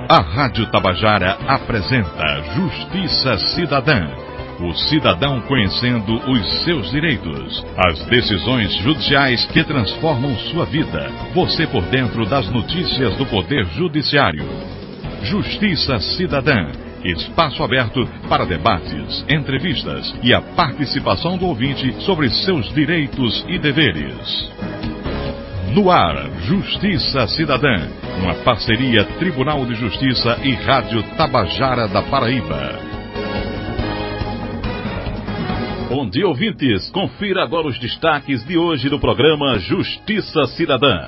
A Rádio Tabajara apresenta Justiça Cidadã. O cidadão conhecendo os seus direitos, as decisões judiciais que transformam sua vida. Você por dentro das notícias do Poder Judiciário. Justiça Cidadã. Espaço aberto para debates, entrevistas e a participação do ouvinte sobre seus direitos e deveres. No ar, Justiça Cidadã, uma parceria Tribunal de Justiça e Rádio Tabajara da Paraíba. Bom dia, ouvintes. Confira agora os destaques de hoje do programa Justiça Cidadã.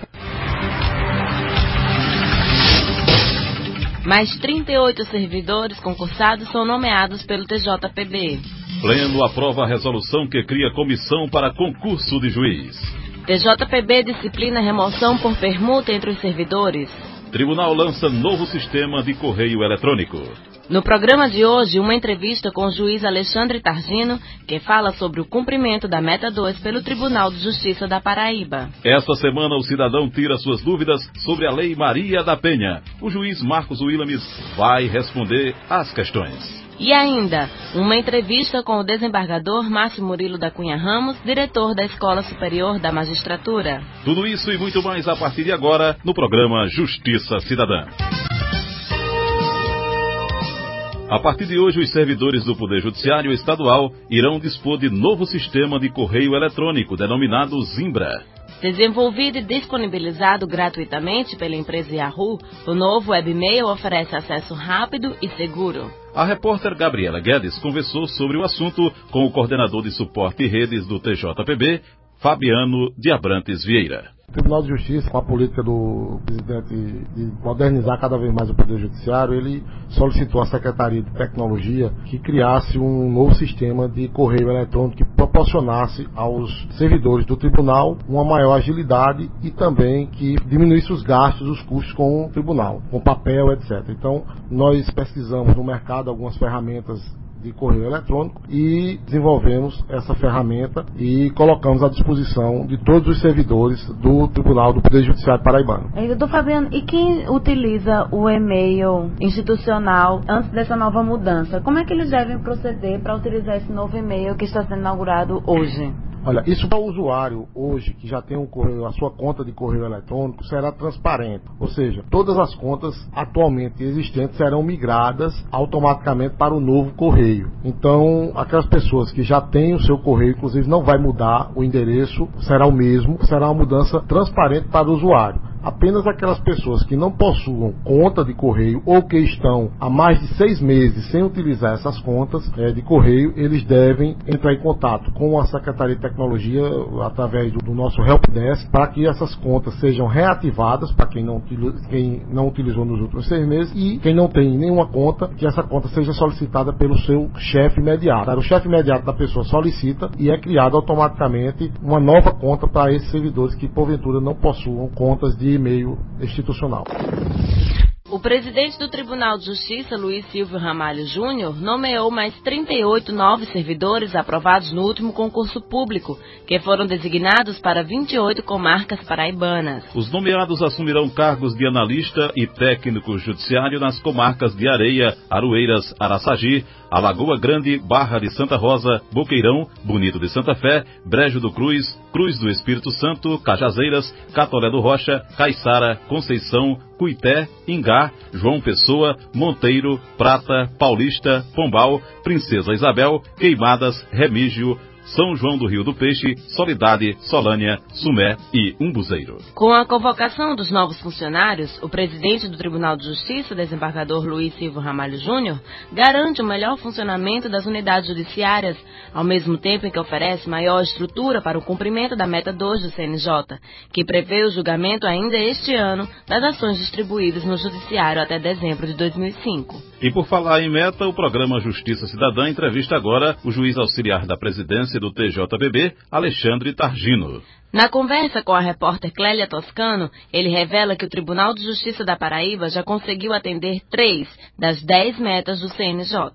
Mais 38 servidores concursados são nomeados pelo TJPB. Pleno aprova a resolução que cria comissão para concurso de juiz. TJPB disciplina remoção por permuta entre os servidores. Tribunal lança novo sistema de correio eletrônico. No programa de hoje, uma entrevista com o juiz Alexandre Targino, que fala sobre o cumprimento da Meta 2 pelo Tribunal de Justiça da Paraíba. Esta semana, o cidadão tira suas dúvidas sobre a Lei Maria da Penha. O juiz Marcos Willames vai responder às questões. E ainda, uma entrevista com o desembargador Márcio Murilo da Cunha Ramos, diretor da Escola Superior da Magistratura. Tudo isso e muito mais a partir de agora, no programa Justiça Cidadã. A partir de hoje, os servidores do Poder Judiciário Estadual irão dispor de novo sistema de correio eletrônico, denominado Zimbra. Desenvolvido e disponibilizado gratuitamente pela empresa Yahoo, o novo webmail oferece acesso rápido e seguro. A repórter Gabriela Guedes conversou sobre o assunto com o coordenador de suporte e redes do TJPB, Fabiano de Abrantes Vieira. O Tribunal de Justiça, com a política do presidente de modernizar cada vez mais o Poder Judiciário, ele solicitou à Secretaria de Tecnologia que criasse um novo sistema de correio eletrônico que proporcionasse aos servidores do Tribunal uma maior agilidade e também que diminuísse os gastos, os custos com o Tribunal, com papel, etc. Então, nós pesquisamos no mercado algumas ferramentas de correio eletrônico e desenvolvemos essa ferramenta e colocamos à disposição de todos os servidores do Tribunal do Poder Judiciário Paraibano. Doutor Fabiano, e quem utiliza o e-mail institucional antes dessa nova mudança? Como é que eles devem proceder para utilizar esse novo e-mail que está sendo inaugurado hoje? Olha, isso para o usuário hoje, que já tem a sua conta de correio eletrônico, será transparente. Ou seja, todas as contas atualmente existentes serão migradas automaticamente para o novo correio. Então, aquelas pessoas que já têm o seu correio, inclusive não vai mudar o endereço, será o mesmo, será uma mudança transparente para o usuário. Apenas aquelas pessoas que não possuam conta de correio ou que estão há mais de 6 meses sem utilizar essas contas de correio, eles devem entrar em contato com a Secretaria de Tecnologia através do nosso helpdesk para que essas contas sejam reativadas para quem não utilizou nos últimos 6 meses e quem não tem nenhuma conta, que essa conta seja solicitada pelo seu chefe imediato. O chefe imediato da pessoa solicita e é criada automaticamente uma nova conta para esses servidores que porventura não possuam contas de e-mail institucional. O presidente do Tribunal de Justiça, Luiz Silvio Ramalho Júnior, nomeou mais 38 novos servidores aprovados no último concurso público, que foram designados para 28 comarcas paraibanas. Os nomeados assumirão cargos de analista e técnico judiciário nas comarcas de Areia, Aroeiras, Araçagi, Alagoa Grande, Barra de Santa Rosa, Boqueirão, Bonito de Santa Fé, Brejo do Cruz, Cruz do Espírito Santo, Cajazeiras, Catolé do Rocha, Caiçara, Conceição, Cuité, Ingá, João Pessoa, Monteiro, Prata, Paulista, Pombal, Princesa Isabel, Queimadas, Remígio, São João do Rio do Peixe, Soledade, Solânia, Sumé e Umbuzeiro. Com a convocação dos novos funcionários, o presidente do Tribunal de Justiça, desembargador Luiz Silvio Ramalho Júnior, garante o melhor funcionamento das unidades judiciárias, ao mesmo tempo em que oferece maior estrutura para o cumprimento da Meta 2 do CNJ, que prevê o julgamento ainda este ano das ações distribuídas no Judiciário até dezembro de 2005. E por falar em meta, o programa Justiça Cidadã entrevista agora o juiz auxiliar da presidência do TJPB, Alexandre Targino. Na conversa com a repórter Clélia Toscano, ele revela que o Tribunal de Justiça da Paraíba já conseguiu atender 3 das 10 metas do CNJ.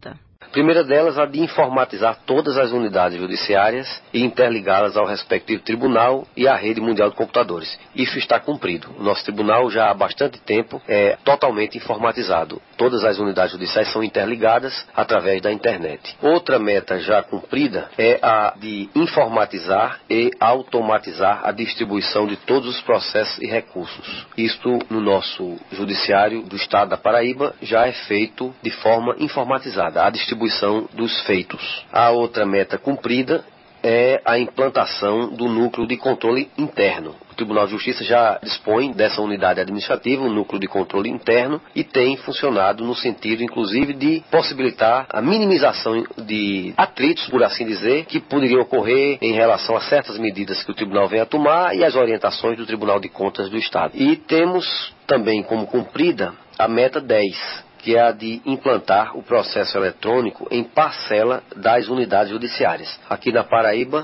A primeira delas, a de informatizar todas as unidades judiciárias e interligá-las ao respectivo tribunal e à rede mundial de computadores. Isso está cumprido. O nosso tribunal já há bastante tempo é totalmente informatizado. Todas as unidades judiciais são interligadas através da internet. Outra meta já cumprida é a de informatizar e automatizar a distribuição de todos os processos e recursos. Isto no nosso judiciário do estado da Paraíba já é feito de forma informatizada, a distribuição dos feitos. A outra meta cumprida é a implantação do núcleo de controle interno. O Tribunal de Justiça já dispõe dessa unidade administrativa, um núcleo de controle interno, e tem funcionado no sentido, inclusive, de possibilitar a minimização de atritos, por assim dizer, que poderiam ocorrer em relação a certas medidas que o Tribunal vem a tomar e as orientações do Tribunal de Contas do Estado. E temos também como cumprida a meta 10, que é a de implantar o processo eletrônico em parcela das unidades judiciárias. Aqui na Paraíba,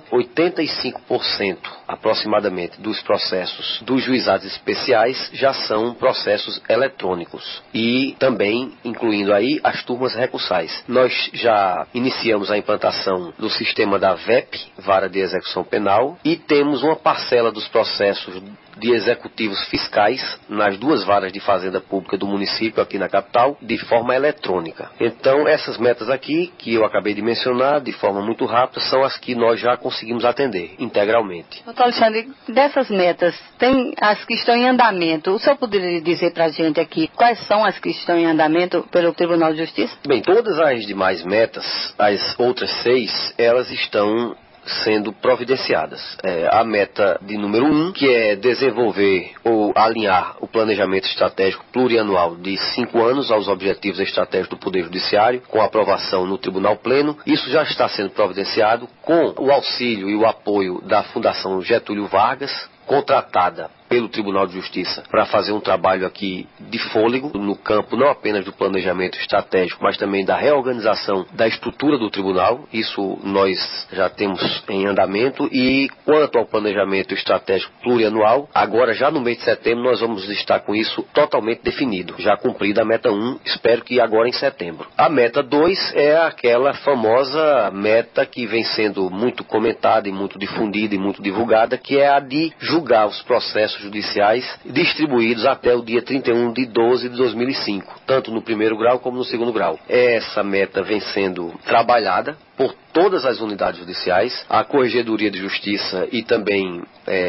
85% aproximadamente dos processos dos juizados especiais já são processos eletrônicos e também incluindo aí as turmas recursais. Nós já iniciamos a implantação do sistema da VEP, Vara de Execução Penal, e temos uma parcela dos processos de executivos fiscais nas duas varas de fazenda pública do município aqui na capital, de forma eletrônica. Então, essas metas aqui, que eu acabei de mencionar, de forma muito rápida, são as que nós já conseguimos atender integralmente. Doutor Alexandre, dessas metas, tem as que estão em andamento. O senhor poderia dizer para a gente aqui quais são as que estão em andamento pelo Tribunal de Justiça? Bem, todas as demais metas, as outras 6, elas estão sendo providenciadas. A meta de número 1, que é desenvolver ou alinhar o planejamento estratégico plurianual de 5 anos aos objetivos estratégicos do Poder Judiciário, com aprovação no Tribunal Pleno. Isso já está sendo providenciado com o auxílio e o apoio da Fundação Getúlio Vargas, contratada pelo Tribunal de Justiça para fazer um trabalho aqui de fôlego no campo não apenas do planejamento estratégico, mas também da reorganização da estrutura do tribunal. Isso nós já temos em andamento. E quanto ao planejamento estratégico plurianual, agora já no mês de setembro nós vamos estar com isso totalmente definido, já cumprida a meta 1, espero que agora em setembro. A meta 2 é aquela famosa meta que vem sendo muito comentada e muito difundida e muito divulgada, que é a de julgar os processos judiciais distribuídos até o dia 31 de 12 de 2005, tanto no primeiro grau como no segundo grau. Essa meta vem sendo trabalhada por todas as unidades judiciais. A Corregedoria de Justiça e também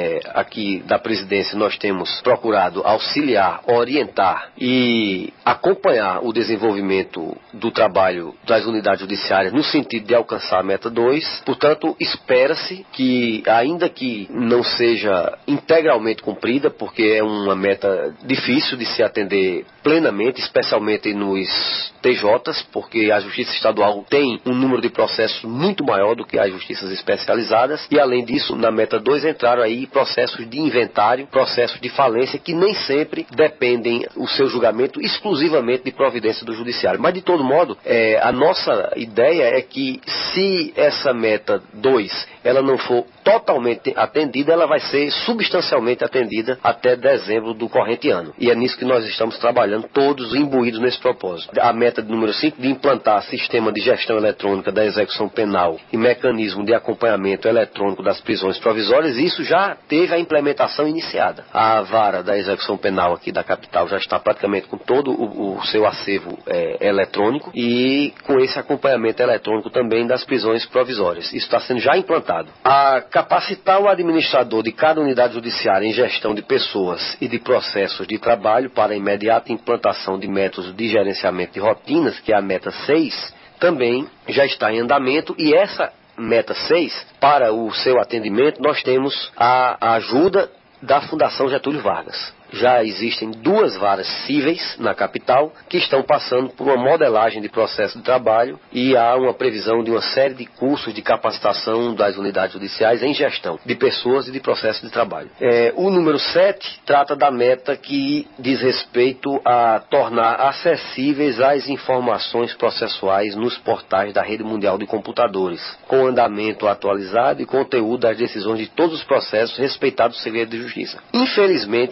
aqui da Presidência nós temos procurado auxiliar, orientar e acompanhar o desenvolvimento do trabalho das unidades judiciárias no sentido de alcançar a meta 2. Portanto, espera-se que, ainda que não seja integralmente cumprida, porque é uma meta difícil de se atender plenamente, especialmente nos TJs, porque a Justiça Estadual tem um número de processos muito maior do que as justiças especializadas, e além disso, na meta 2 entraram aí processos de inventário, processos de falência, que nem sempre dependem o seu julgamento exclusivamente de providência do Judiciário. Mas, de todo modo, a nossa ideia é que, se essa meta 2 ela não for totalmente atendida, ela vai ser substancialmente atendida até dezembro do corrente ano. E é nisso que nós estamos trabalhando, todos imbuídos nesse propósito. A meta número 5, de implantar sistema de gestão eletrônica da execução penal e mecanismo de acompanhamento eletrônico das prisões provisórias, isso já teve a implementação iniciada. A vara da execução penal aqui da capital já está praticamente com todo o seu acervo eletrônico, e com esse acompanhamento eletrônico também das prisões provisórias. Isso está sendo já implantado. A capacitar o administrador de cada unidade judiciária em gestão de pessoas e de processos de trabalho para a imediata implantação de métodos de gerenciamento de rotinas, que é a meta 6, também já está em andamento. E essa meta 6, para o seu atendimento, nós temos a ajuda da Fundação Getúlio Vargas. Já existem 2 varas cíveis na capital que estão passando por uma modelagem de processo de trabalho, e há uma previsão de uma série de cursos de capacitação das unidades judiciais em gestão de pessoas e de processos de trabalho. O número 7 trata da meta que diz respeito a tornar acessíveis as informações processuais nos portais da Rede Mundial de Computadores, com andamento atualizado e conteúdo das decisões de todos os processos, respeitado o segredo de justiça. Infelizmente, nós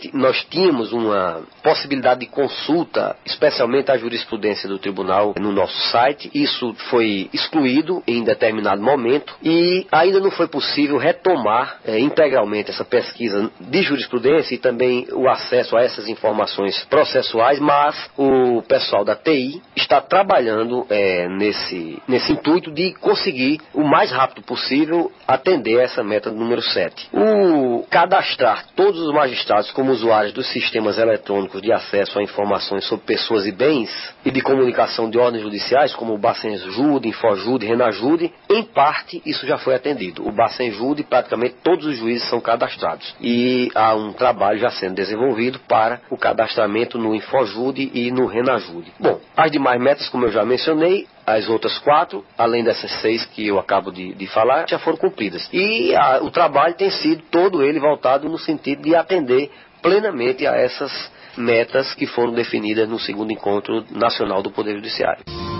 tínhamos uma possibilidade de consulta, especialmente a jurisprudência do tribunal, no nosso site. Isso foi excluído em determinado momento e ainda não foi possível retomar integralmente essa pesquisa de jurisprudência e também o acesso a essas informações processuais, mas o pessoal da TI está trabalhando nesse intuito de conseguir o mais rápido possível atender essa meta número 7. O cadastrar todos os magistrados como usuários dos sistemas eletrônicos de acesso a informações sobre pessoas e bens e de comunicação de ordens judiciais, como o Bacenjude, Infojude, Renajude, em parte isso já foi atendido. O Bacenjude, praticamente todos os juízes são cadastrados. E há um trabalho já sendo desenvolvido para o cadastramento no Infojude e no Renajude. Bom, as demais metas, como eu já mencionei, as outras 4, além dessas 6 que eu acabo de falar, já foram cumpridas. E o trabalho tem sido todo ele voltado no sentido de atender plenamente a essas metas que foram definidas no 2º Encontro Nacional do Poder Judiciário.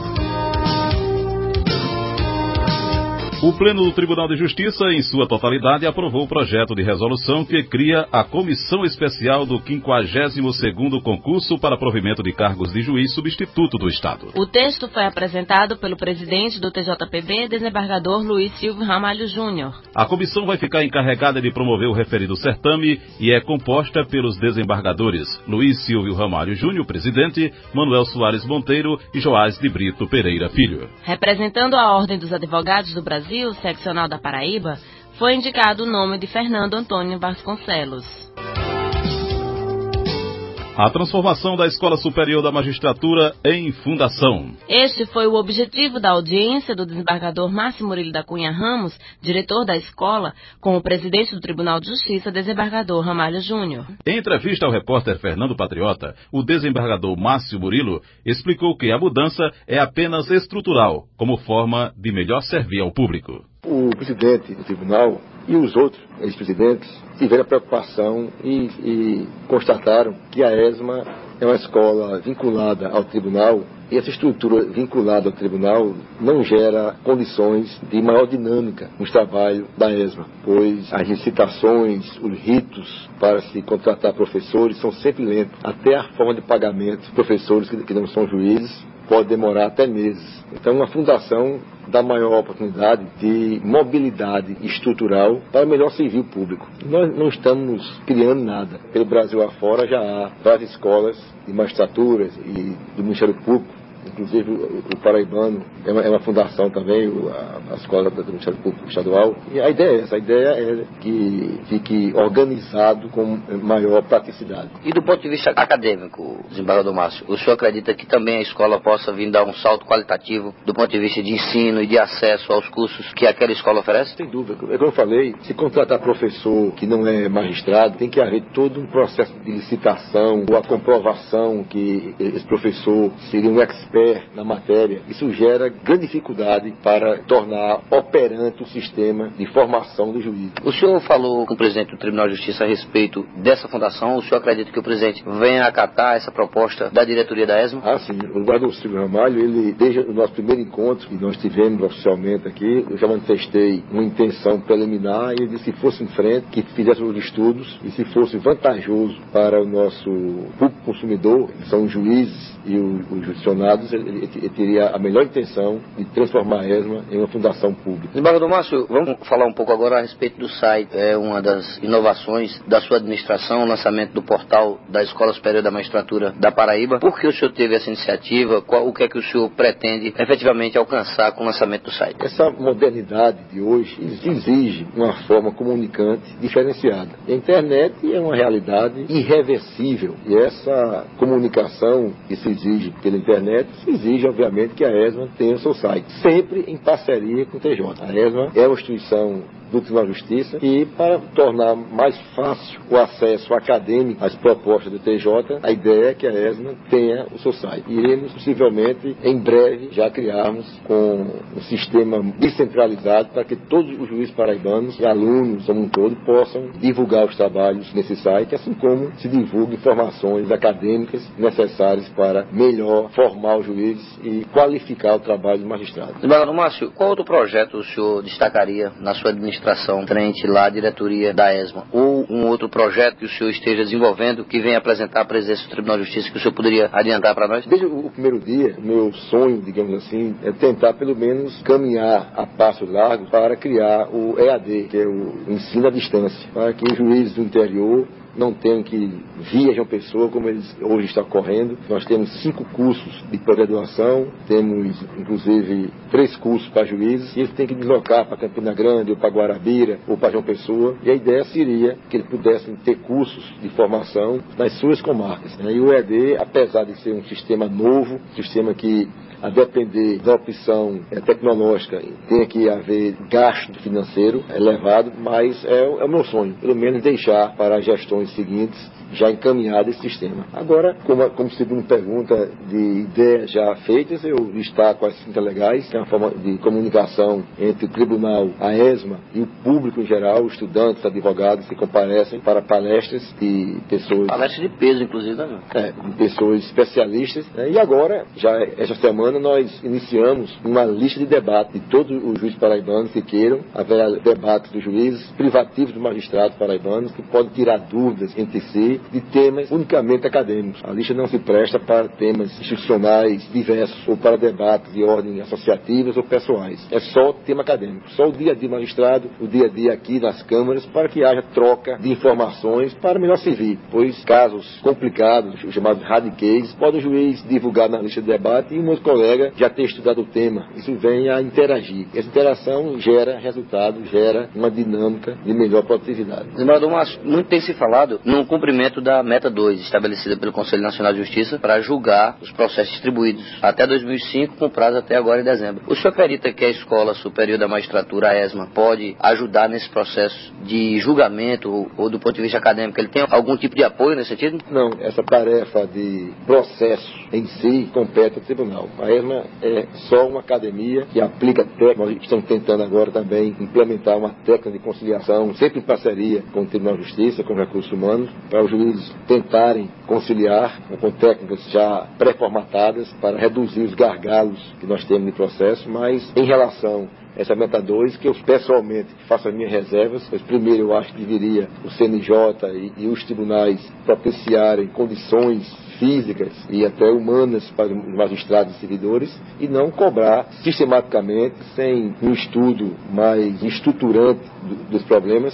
O Pleno do Tribunal de Justiça, em sua totalidade, aprovou o projeto de resolução que cria a Comissão Especial do 52º Concurso para Provimento de Cargos de Juiz Substituto do Estado. O texto foi apresentado pelo presidente do TJPB, desembargador Luiz Silvio Ramalho Júnior. A comissão vai ficar encarregada de promover o referido certame e é composta pelos desembargadores Luiz Silvio Ramalho Júnior, presidente, Manuel Soares Monteiro e Joás de Brito Pereira Filho. Representando a Ordem dos Advogados do Brasil, seccional da Paraíba, foi indicado o nome de Fernando Antônio Vasconcelos. A transformação da Escola Superior da Magistratura em fundação. Este foi o objetivo da audiência do desembargador Márcio Murilo da Cunha Ramos, diretor da escola, com o presidente do Tribunal de Justiça, desembargador Ramalho Júnior. Em entrevista ao repórter Fernando Patriota, o desembargador Márcio Murilo explicou que a mudança é apenas estrutural, como forma de melhor servir ao público. O presidente do tribunal e os outros ex-presidentes tiveram a preocupação e constataram que a ESMA é uma escola vinculada ao tribunal e essa estrutura vinculada ao tribunal não gera condições de maior dinâmica no trabalho da ESMA, pois as licitações, os ritos para se contratar professores são sempre lentos. Até a forma de pagamento de professores que não são juízes pode demorar até meses. Então, a fundação dá maior oportunidade de mobilidade estrutural para melhor servir o público. Nós não estamos criando nada. Pelo Brasil afora já há várias escolas de magistraturas e do Ministério Público. Inclusive o Paraibano é uma fundação também, a escola do Ministério Público Estadual. E a ideia é essa, a ideia é que fique organizado com maior praticidade. E do ponto de vista acadêmico, desembargador Márcio, o senhor acredita que também a escola possa vir dar um salto qualitativo do ponto de vista de ensino e de acesso aos cursos que aquela escola oferece? Sem dúvida. É como eu falei, se contratar professor que não é magistrado, tem que haver todo um processo de licitação, ou a comprovação que esse professor seria um expert na matéria. Isso gera grande dificuldade para tornar operante o sistema de formação do juiz. O senhor falou com o presidente do Tribunal de Justiça a respeito dessa fundação. O senhor acredita que o presidente venha acatar essa proposta da diretoria da ESMA? Ah, sim. O desembargador Silvio Ramalho, ele, desde o nosso primeiro encontro que nós tivemos oficialmente aqui, eu já manifestei uma intenção preliminar e ele disse que fosse em frente, que fizesse os estudos e se fosse vantajoso para o nosso público consumidor, que são os juízes e os judicionados, ele teria a melhor intenção de transformar a ESMA em uma fundação pública. Desembargador Márcio, vamos falar um pouco agora a respeito do site. É uma das inovações da sua administração, o lançamento do portal da Escola Superior da Magistratura da Paraíba. Por que o senhor teve essa iniciativa? O que é que o senhor pretende efetivamente alcançar com o lançamento do site? Essa modernidade de hoje exige uma forma comunicante diferenciada. A internet é uma realidade irreversível e essa comunicação que se exige pela internet se exige, obviamente, que a ESMA tenha o seu site, sempre em parceria com o TJ. A ESMA é uma instituição do Tribunal de Justiça e, para tornar mais fácil o acesso acadêmico às propostas do TJ, a ideia é que a ESMA tenha o seu site. Iremos, possivelmente, em breve, já criarmos com um sistema descentralizado para que todos os juízes paraibanos e alunos, como um todo, possam divulgar os trabalhos nesse site, assim como se divulga informações acadêmicas necessárias para melhor formar os juízes e qualificar o trabalho do magistrado. Desembargador Márcio, qual outro projeto o senhor destacaria na sua administração administração frente lá à diretoria da ESMA, ou um outro projeto que o senhor esteja desenvolvendo que venha apresentar à presidência do Tribunal de Justiça, que o senhor poderia adiantar para nós? Desde o primeiro dia, meu sonho, digamos assim, é tentar pelo menos caminhar a passos largos para criar o EAD, que é o ensino à distância, para que os juízes do interior não tenham que vir a João Pessoa, como eles hoje está ocorrendo. Nós temos 5 cursos de pós-graduação, temos inclusive 3 cursos para juízes, e eles têm que deslocar para Campina Grande, ou para Guarabira, ou para João Pessoa, e a ideia seria que eles pudessem ter cursos de formação nas suas comarcas. E o EAD, apesar de ser um sistema novo, sistema que, a depender da opção tecnológica, tem que haver gasto financeiro elevado, mas é o meu sonho, pelo menos deixar para as gestões seguintes já encaminhado esse sistema. Agora, como segunda pergunta de ideias já feitas, eu destaco as cintas legais, que é uma forma de comunicação entre o tribunal, a ESMA e o público em geral, estudantes, advogados que comparecem para palestras de pessoas... Palestras de peso, inclusive, né? De pessoas especialistas. E agora, já esta semana, nós iniciamos uma lista de debate de todos os juízes paraibanos que queiram. Haverá debates dos juízes, privativos dos magistrados paraibanos, que podem tirar dúvidas entre si de temas unicamente acadêmicos. A lista não se presta para temas institucionais diversos ou para debates de ordem associativas ou pessoais. É só tema acadêmico. Só o dia a dia magistrado, o dia a dia aqui nas câmaras, para que haja troca de informações para melhor servir. Pois casos complicados, chamados hard cases, pode o juiz divulgar na lista de debate e um outro colega já ter estudado o tema. Isso vem a interagir. Essa interação gera resultado, gera uma dinâmica de melhor produtividade. Desembargador, muito tem se falado no cumprimento da meta 2, estabelecida pelo Conselho Nacional de Justiça, para julgar os processos distribuídos até 2005, com prazo até agora em dezembro. O senhor acredita que a Escola Superior da Magistratura, a ESMA, pode ajudar nesse processo de julgamento ou do ponto de vista acadêmico? Ele tem algum tipo de apoio nesse sentido? Não, essa tarefa de processo em si compete ao tribunal. A ESMA é só uma academia que aplica técnica. Nós estamos tentando agora também implementar uma técnica de conciliação, sempre em parceria com o Tribunal de Justiça, com recursos humanos, para os juízes tentarem conciliar com técnicas já pré-formatadas para reduzir os gargalos que nós temos no processo. Mas em relação a essa meta 2, que eu pessoalmente faço as minhas reservas, pois primeiro eu acho que deveria o CNJ e os tribunais propiciarem condições físicas e até humanas para os magistrados e servidores, e não cobrar sistematicamente, sem um estudo mais estruturante dos problemas,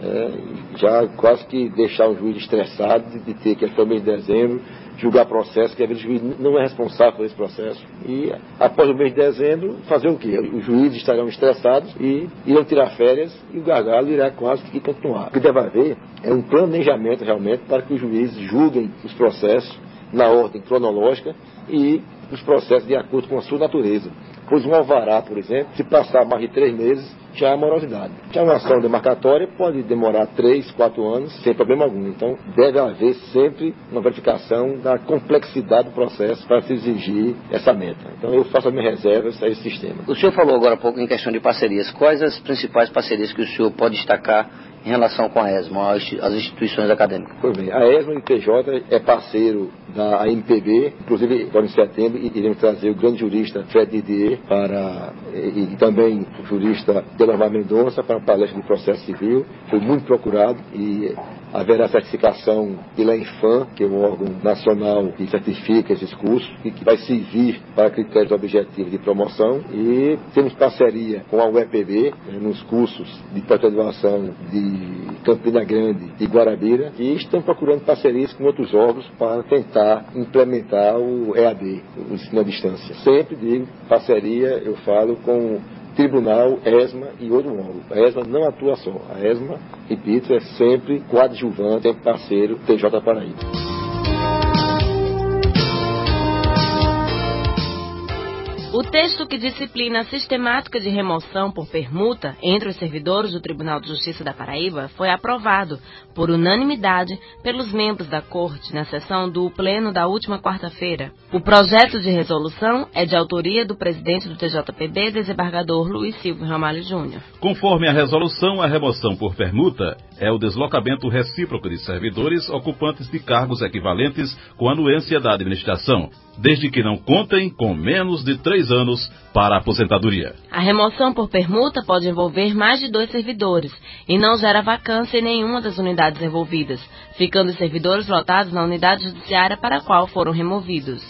já quase que deixar o juiz estressado de ter que até o mês de dezembro julgar processo, que às vezes o juiz não é responsável por esse processo. E após o mês de dezembro, fazer o quê? Os juízes estarão estressados e irão tirar férias, e o gargalo irá quase que continuar. O que deve haver é um planejamento realmente para que os juízes julguem os processos na ordem cronológica e os processos de acordo com a sua natureza. Pois um alvará, por exemplo, se passar mais de 3 meses, já é morosidade. Já uma ação demarcatória pode demorar 3, 4 anos, sem problema algum. Então, deve haver sempre uma verificação da complexidade do processo para se exigir essa meta. Então, eu faço as minhas reservas a esse sistema. O senhor falou agora há pouco em questão de parcerias. Quais as principais parcerias que o senhor pode destacar em relação com a ESMA, as instituições acadêmicas? Pois bem, a ESMA e o TJ é parceiro da AMPB, inclusive agora em setembro iremos trazer o grande jurista Fred Didier e também o jurista Delomar Mendonça para uma palestra de processo civil. Foi muito procurado e haverá certificação pela Infam, que é o órgão nacional que certifica esses cursos e que vai servir para critérios objetivos de promoção. E temos parceria com a UEPB nos cursos de pós-graduação de Campina Grande e Guarabira, e estão procurando parcerias com outros órgãos para tentar implementar o EAD, o ensino à distância. Sempre digo, parceria, eu falo com Tribunal, ESMA e outro órgão. A ESMA não atua só. A ESMA, repito, é sempre coadjuvante, sempre parceiro TJ Paraíba. O texto que disciplina a sistemática de remoção por permuta entre os servidores do Tribunal de Justiça da Paraíba foi aprovado, por unanimidade, pelos membros da Corte na sessão do Pleno da última quarta-feira. O projeto de resolução é de autoria do presidente do TJPB, desembargador Luiz Silvio Ramalho Júnior. Conforme a resolução, a remoção por permuta é o deslocamento recíproco de servidores ocupantes de cargos equivalentes com anuência da administração, desde que não contem com menos de 3 anos anos para a aposentadoria. A remoção por permuta pode envolver mais de 2 servidores e não gera vacância em nenhuma das unidades envolvidas, ficando os servidores lotados na unidade judiciária para a qual foram removidos.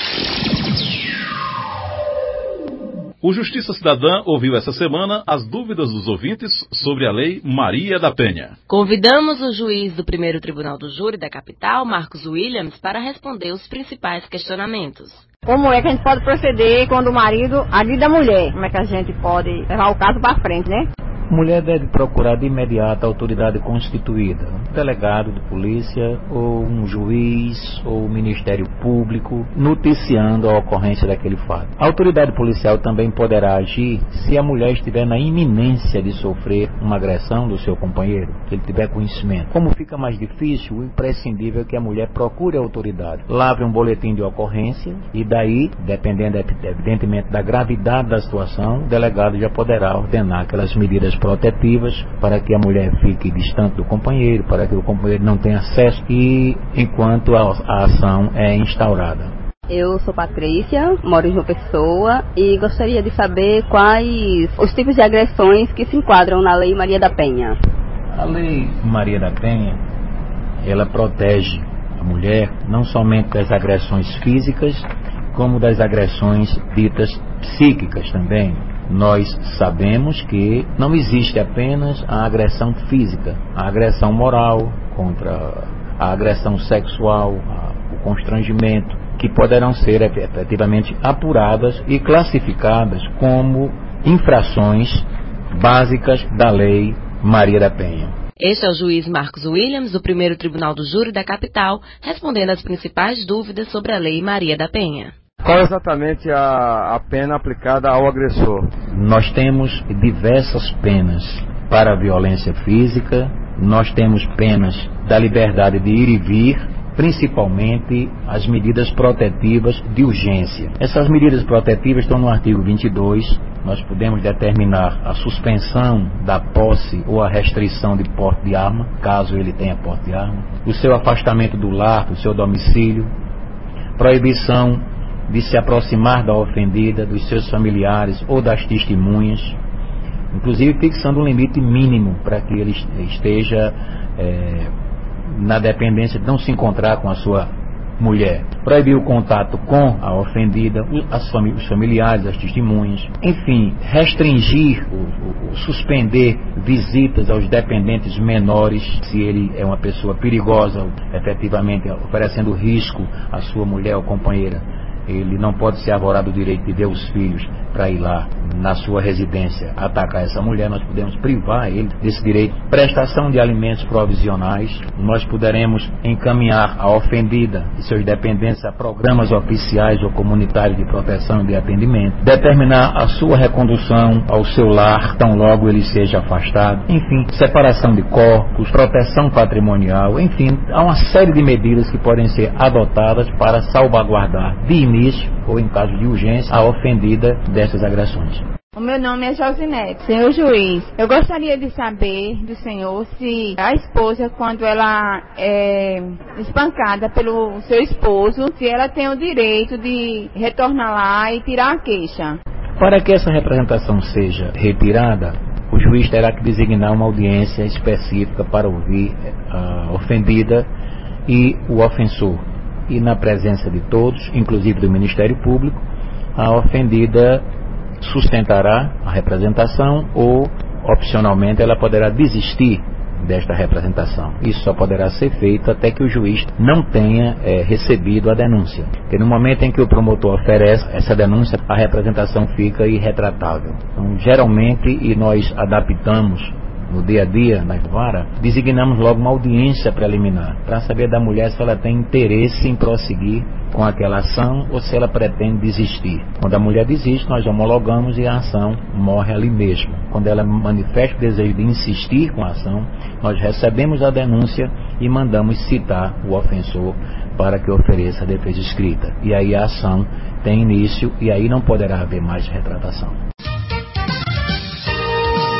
O Justiça Cidadã ouviu essa semana as dúvidas dos ouvintes sobre a Lei Maria da Penha. Convidamos o juiz do primeiro Tribunal do Júri da capital, Marcos Williams, para responder os principais questionamentos. Como é que a gente pode proceder quando o marido agride a mulher? Como é que a gente pode levar o caso para frente, né? Mulher deve procurar de imediato a autoridade constituída, um delegado de polícia ou um juiz ou Ministério Público, noticiando a ocorrência daquele fato. A autoridade policial também poderá agir se a mulher estiver na iminência de sofrer uma agressão do seu companheiro, se ele tiver conhecimento. Como fica mais difícil, o imprescindível é que a mulher procure a autoridade, lavre um boletim de ocorrência e daí, dependendo evidentemente da gravidade da situação, o delegado já poderá ordenar aquelas medidas protetivas para que a mulher fique distante do companheiro, para que o companheiro não tenha acesso e enquanto a ação é instaurada. Eu sou Patrícia, moro em João Pessoa e gostaria de saber quais os tipos de agressões que se enquadram na Lei Maria da Penha. A Lei Maria da Penha, ela protege a mulher não somente das agressões físicas, como das agressões ditas psíquicas também. Nós sabemos que não existe apenas a agressão física, a agressão moral, contra a agressão sexual, o constrangimento, que poderão ser efetivamente apuradas e classificadas como infrações básicas da Lei Maria da Penha. Este é o juiz Marcos Williams, do primeiro Tribunal do Júri da capital, respondendo às principais dúvidas sobre a Lei Maria da Penha. Qual é exatamente a pena aplicada ao agressor? Nós temos diversas penas para a violência física, nós temos penas da liberdade de ir e vir, principalmente as medidas protetivas de urgência. Essas medidas protetivas estão no artigo 22, nós podemos determinar a suspensão da posse ou a restrição de porte de arma, caso ele tenha porte de arma, o seu afastamento do lar, do seu domicílio, proibição de se aproximar da ofendida, dos seus familiares ou das testemunhas, inclusive fixando um limite mínimo para que ele esteja na dependência de não se encontrar com a sua mulher. Proibir o contato com a ofendida, os familiares, as testemunhas, enfim, restringir, suspender visitas aos dependentes menores, se ele é uma pessoa perigosa, efetivamente oferecendo risco à sua mulher ou companheira. Ele não pode ser arvorado o direito de ver os filhos para ir lá na sua residência atacar essa mulher. Nós podemos privar ele desse direito. Prestação de alimentos provisionais, nós poderemos encaminhar a ofendida e seus dependentes a programas oficiais ou comunitários de proteção e de atendimento, determinar a sua recondução ao seu lar, tão logo ele seja afastado, enfim, separação de corpos, proteção patrimonial, enfim, há uma série de medidas que podem ser adotadas para salvaguardar de início ou em caso de urgência a ofendida dessas agressões. O meu nome é Josinete. Senhor juiz, eu gostaria de saber do senhor se a esposa, quando ela é espancada pelo seu esposo, se ela tem o direito de retornar lá e tirar a queixa. Para que essa representação seja retirada, o juiz terá que designar uma audiência específica para ouvir a ofendida e o ofensor. E na presença de todos, inclusive do Ministério Público, a ofendida sustentará a representação ou, opcionalmente, ela poderá desistir desta representação. Isso só poderá ser feito até que o juiz não tenha recebido a denúncia. Porque no momento em que o promotor oferece essa denúncia, a representação fica irretratável. Então, geralmente, e nós adaptamos no dia a dia, na vara, designamos logo uma audiência preliminar para saber da mulher se ela tem interesse em prosseguir com aquela ação ou se ela pretende desistir. Quando a mulher desiste, nós homologamos e a ação morre ali mesmo. Quando ela manifesta o desejo de insistir com a ação, nós recebemos a denúncia e mandamos citar o ofensor para que ofereça a defesa escrita. E aí a ação tem início e aí não poderá haver mais retratação.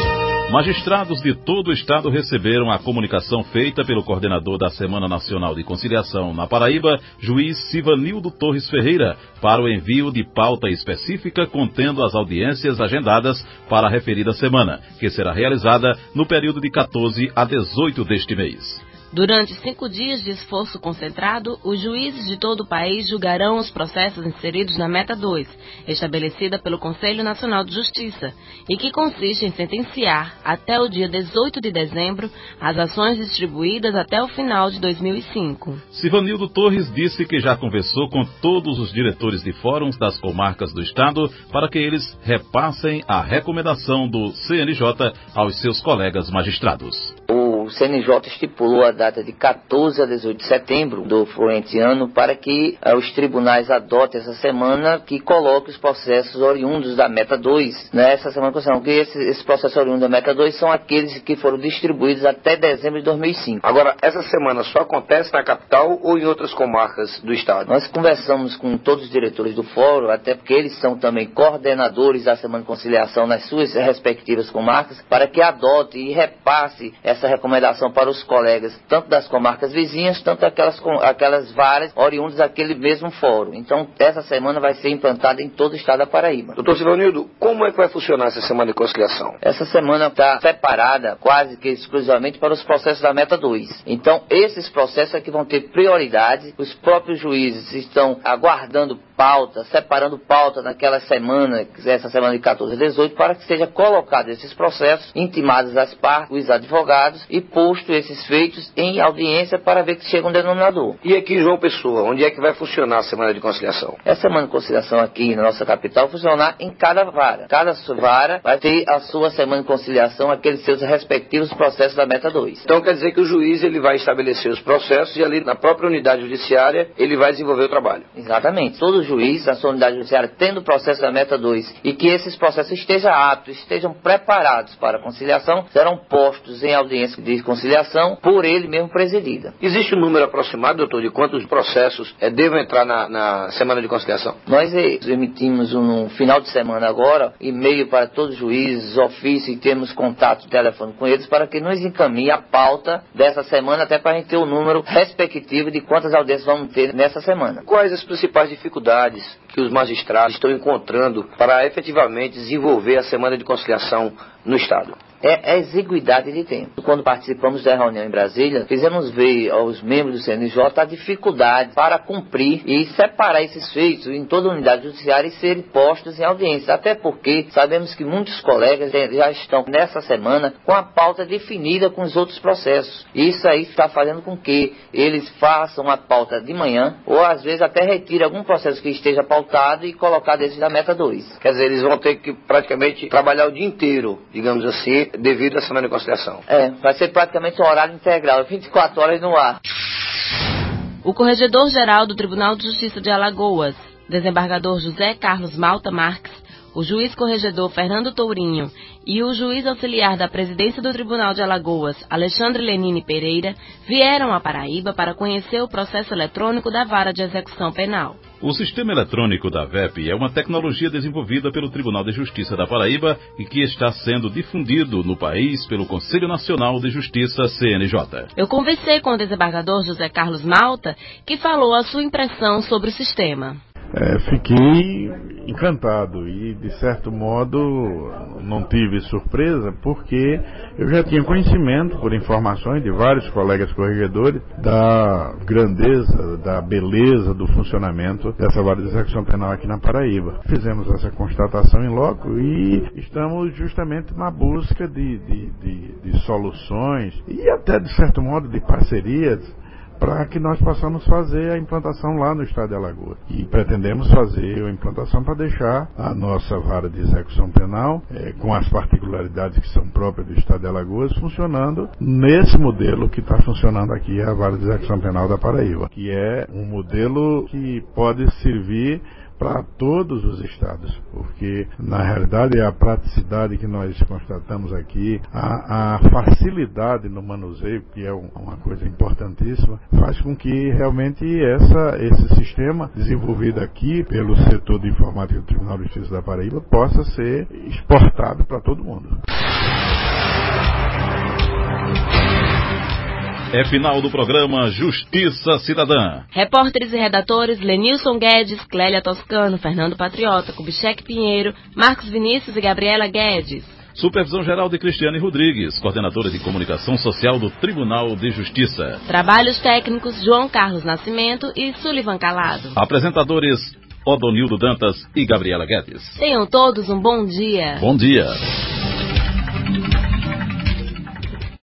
Magistrados de todo o estado receberam a comunicação feita pelo coordenador da Semana Nacional de Conciliação na Paraíba, juiz Sivanildo Torres Ferreira, para o envio de pauta específica contendo as audiências agendadas para a referida semana, que será realizada no período de 14 a 18 deste mês. Durante 5 dias de esforço concentrado, os juízes de todo o país julgarão os processos inseridos na Meta 2, estabelecida pelo Conselho Nacional de Justiça, e que consiste em sentenciar, até o dia 18 de dezembro, as ações distribuídas até o final de 2005. Sivanildo Torres disse que já conversou com todos os diretores de fóruns das comarcas do estado para que eles repassem a recomendação do CNJ aos seus colegas magistrados. O CNJ estipulou a data de 14 a 18 de setembro do fluente ano para que os tribunais adotem essa semana que coloque os processos oriundos da Meta 2 nessa semana, que esses processos oriundos da Meta 2 são aqueles que foram distribuídos até dezembro de 2005. Agora, essa semana só acontece na capital ou em outras comarcas do estado? Nós conversamos com todos os diretores do fórum, até porque eles são também coordenadores da Semana de Conciliação nas suas respectivas comarcas, para que adote e repasse essa recomendação para os colegas, tanto das comarcas vizinhas, tanto aquelas varas oriundas daquele mesmo fórum. Então, essa semana vai ser implantada em todo o estado da Paraíba. Doutor Sivanildo, como é que vai funcionar essa Semana de Conciliação? Essa semana está separada quase que exclusivamente para os processos da Meta 2. Então, esses processos é que vão ter prioridade. Os próprios juízes estão aguardando pauta, separando pauta naquela semana, essa semana de 14 a 18, para que seja colocado esses processos, intimados às partes, os advogados, e posto esses feitos em audiência para ver que chega um denominador. E aqui em João Pessoa, onde é que vai funcionar a Semana de Conciliação? Essa Semana de Conciliação aqui na nossa capital vai funcionar em cada vara. Cada vara vai ter a sua Semana de Conciliação, aqueles seus respectivos processos da Meta 2. Então quer dizer que o juiz ele vai estabelecer os processos e ali na própria unidade judiciária ele vai desenvolver o trabalho. Exatamente. Todo juiz, na sua unidade judiciária, tendo o processo da Meta 2 e que esses processos estejam aptos, estejam preparados para a conciliação, serão postos em audiência de conciliação por ele mesmo presidida. Existe um número aproximado, doutor, de quantos processos devem entrar na Semana de Conciliação? Nós emitimos no final de semana agora e-mail para todos os juízes, ofício, e temos contato telefone com eles para que nos encaminhe a pauta dessa semana, até para a gente ter o número respectivo de quantas audiências vamos ter nessa semana. Quais as principais dificuldades que os magistrados estão encontrando para efetivamente desenvolver a Semana de Conciliação no estado? É a exiguidade de tempo. Quando participamos da reunião em Brasília, fizemos ver aos membros do CNJ a dificuldade para cumprir e separar esses feitos em toda a unidade judiciária e serem postos em audiência. Até porque sabemos que muitos colegas já estão nessa semana com a pauta definida com os outros processos. Isso aí está fazendo com que eles façam a pauta de manhã ou às vezes até retirem algum processo que esteja pautado e colocar desde da Meta 2. Quer dizer, eles vão ter que praticamente trabalhar o dia inteiro, digamos assim, devido à Semana de Conciliação. Vai ser praticamente um horário integral, 24 horas no ar. O Corregedor-Geral do Tribunal de Justiça de Alagoas, desembargador José Carlos Malta Marques, o juiz corregedor Fernando Tourinho e o juiz auxiliar da Presidência do Tribunal de Alagoas, Alexandre Lenine Pereira, vieram à Paraíba para conhecer o processo eletrônico da Vara de Execução Penal. O sistema eletrônico da VEP é uma tecnologia desenvolvida pelo Tribunal de Justiça da Paraíba e que está sendo difundido no país pelo Conselho Nacional de Justiça, CNJ. Eu conversei com o desembargador José Carlos Malta, que falou a sua impressão sobre o sistema. Fiquei encantado e, de certo modo, não tive surpresa porque eu já tinha conhecimento, por informações de vários colegas corregedores, da grandeza, da beleza do funcionamento dessa vara de execução penal aqui na Paraíba. Fizemos essa constatação em loco e estamos justamente na busca de soluções e até, de certo modo, de parcerias para que nós possamos fazer a implantação lá no estado de Alagoas. E pretendemos fazer a implantação para deixar a nossa vara de execução penal, com as particularidades que são próprias do estado de Alagoas, funcionando nesse modelo que está funcionando aqui, a vara de execução penal da Paraíba, que é um modelo que pode servir para todos os estados, porque na realidade é a praticidade que nós constatamos aqui, a facilidade no manuseio, que é uma coisa importantíssima, faz com que realmente esse sistema desenvolvido aqui pelo setor de informática do Tribunal de Justiça da Paraíba possa ser exportado para todo mundo. É final do programa Justiça Cidadã. Repórteres e redatores Lenilson Guedes, Clélia Toscano, Fernando Patriota, Kubitschek Pinheiro, Marcos Vinícius e Gabriela Guedes. Supervisão geral de Cristiane Rodrigues, coordenadora de comunicação social do Tribunal de Justiça. Trabalhos técnicos João Carlos Nascimento e Sullivan Calado. Apresentadores Odonildo Dantas e Gabriela Guedes. Tenham todos um bom dia. Bom dia.